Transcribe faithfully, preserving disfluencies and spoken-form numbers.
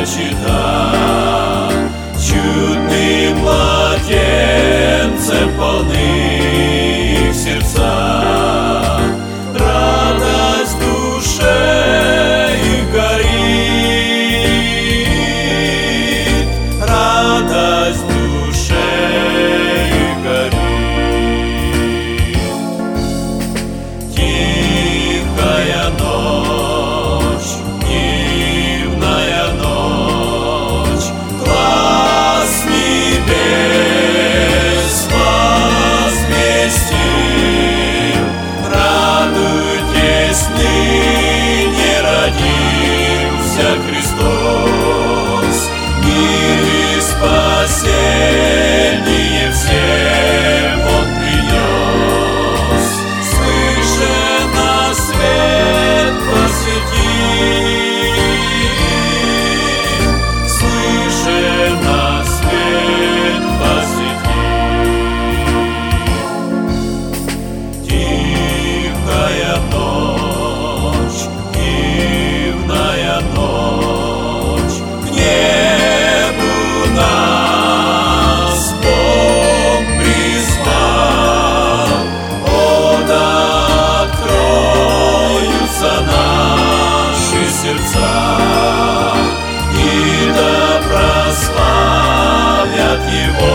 почитай, чудным младенцем полны их сердца. Радость в душе их горит, радость в душе их горит. Тихая ночь, дивная ночь, глас небес возвестил. Радуйтесь, ныне родился Христос, мир и спасение всем Он принес. Свыше на свет посветил, свыше на свет посветил. Тихая ночь, дивная ночь, к небу нас Бог призвал. О, да откроются наши сердца, и да прославят Его